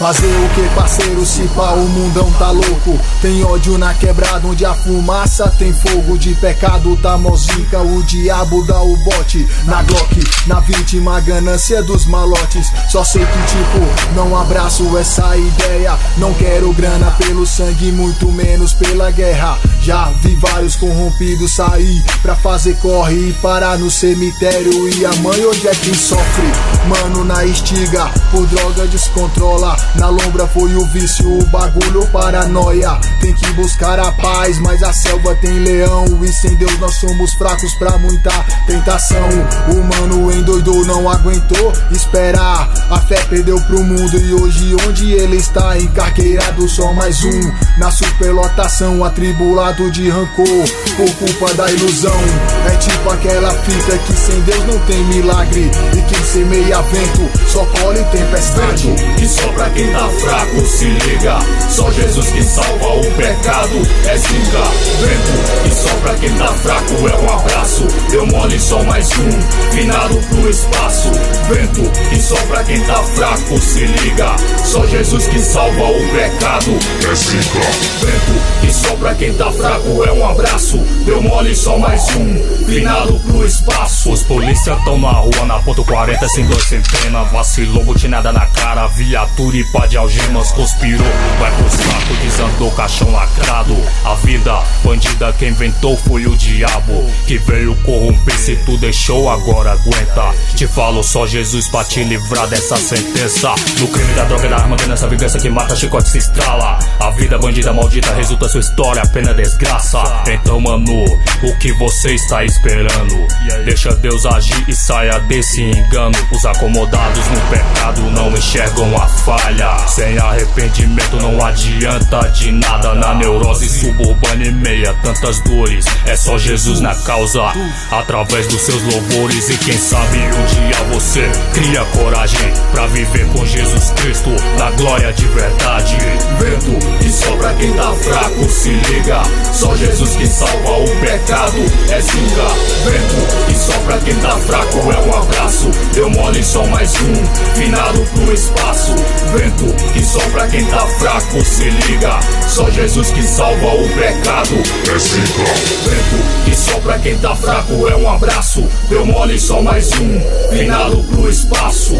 Fazer o que, parceiro, se pá, o mundão tá louco. Tem ódio na quebrada, onde a fumaça tem fogo. De pecado tá mozica, o diabo dá o bote. Na Glock, na vítima, a ganância dos malotes. Só sei que tipo, não abraço essa ideia. Não quero grana pelo sangue, muito menos pela guerra. Já vi vários corrompidos sair pra fazer corre e parar no cemitério. E a mãe hoje é quem sofre, mano, na estiga, por droga descontrola. Na lombra foi o vício, o bagulho paranoia. Tem que buscar a paz, mas a selva tem leão. E sem Deus nós somos fracos pra muita tentação. O mano endoidou, não aguentou esperar. A fé perdeu pro mundo e hoje onde ele está? Encarqueirado, só mais um na superlotação, atribulado de rancor por culpa da ilusão. É tipo aquela fita que sem Deus não tem milagre. E quem semeia vento só colhe tempestade. Vento que só pra quem tá fraco, se liga. Só Jesus que salva o pecado, é zica. Vento que só pra quem tá fraco é um abraço. Deu mole, só mais um, finado pro espaço. Vento que só pra quem tá fraco, se liga. Só Jesus que salva o pecado, é zica. Vento que só pra quem tá fraco é um abraço. Deu mole, só mais um, finado pro espaço. Os polícia tão na rua, na ponto 40, sem dor, sem pena. Vacilou, botinada na cara, viatura e pá de algemas. Conspirou, vai pro saco, desandou, caixão lacrado. A vida bandida quem inventou foi o diabo, que veio corromper, se tu deixou agora aguenta. Te falo só Jesus pra te livrar dessa sentença. No crime da droga, da arma, nessa vingança que mata, chicote se estrala. A vida bandida maldita resulta sua história, apenas desgraça. Então mano, o que você está esperando? Deixa Deus agir e saia desse engano. Os acomodados no pecado não enxergam a falha. Sem arrependimento não adianta de nada. Na neurose suburbana e meia tantas dores, é só Jesus na causa, através dos seus louvores. E quem sabe um dia você cria coragem pra viver com Jesus Cristo na glória de verdade. Vento que só pra quem tá fraco, se liga. Só Jesus que salva o pecado, é zica. Vento que só pra quem tá fraco é um abraço. Deu mole, só mais um, finado pro espaço. Vento que só pra quem tá fraco, se liga. Só Jesus que salva o pecado, é zica. Vento que só pra quem tá fraco é um abraço. Deu mole, só mais um, finado pro espaço.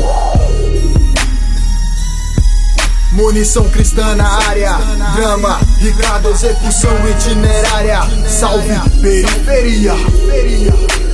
Munição cristã na área, drama, Ricardo, execução itinerária. Salve periferia.